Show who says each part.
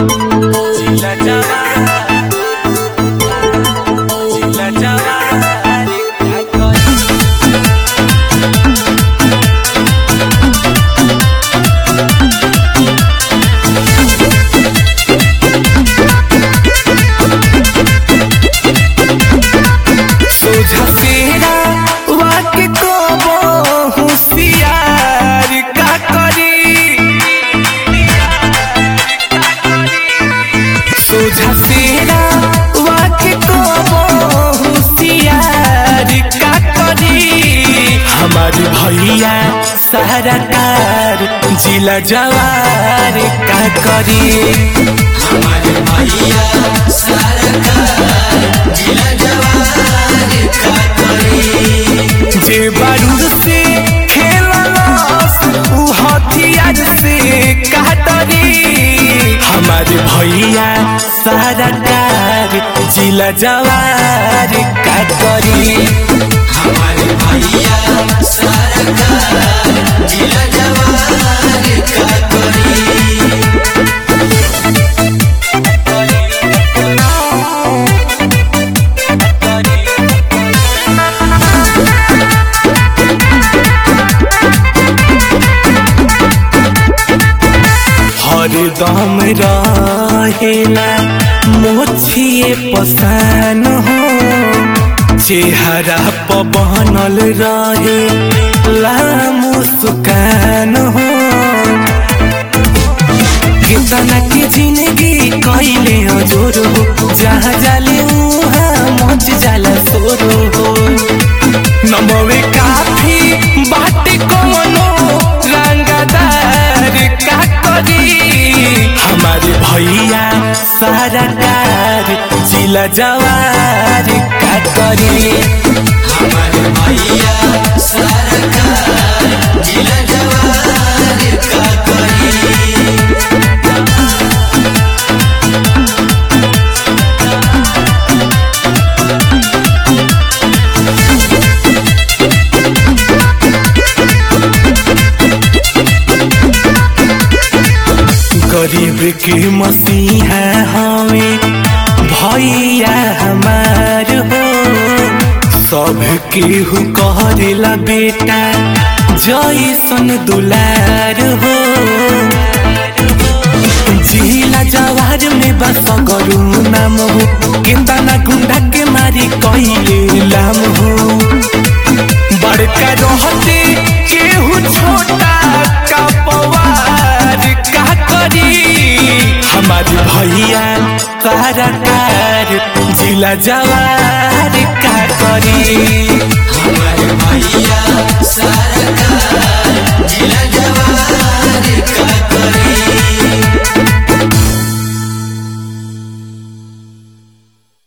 Speaker 1: जिला जवार जिला जवार का करी सोझा फेरा वाके को होशियार का करी सोझा फेरा वाके को होशियार का करी हमारे भैया सारा कार जिला जवार का करी
Speaker 2: हमारे भैया सारा कार जिला जवार का करी।
Speaker 1: जे बारूद से खेललस उ हथियार से काटरी हमारे भैया सारा कार जिला जवार का करी
Speaker 2: हमारे भैया सारा कार जिला जवार का करी।
Speaker 1: हरदम रहेला मोछिए पसान हो चेहरा पर बनल रहे मुस्कान हो कितना की जिंदगी कैले जोर हो जहाँ जाले वहाँ मच जाला सोरो हो नमवे काफी बाटे कोनो रंगदार का करी हमारे भैया सारा कार जिला जवार का करी
Speaker 2: हमारे भैया सारा कार जिला जवार का करी।
Speaker 1: गरीब के मसीहा हमें भैया हमार हो सब केहू करेला बेटा जैसन दुलार हो जिला जवार में बस करू नाम हो कितना गुंडा के मारी कैले लाम हो बड़का रहते केहू छोटा का पवार का करी हमारे भैया सारा कार जिला जवार का करी
Speaker 2: हमारे भैया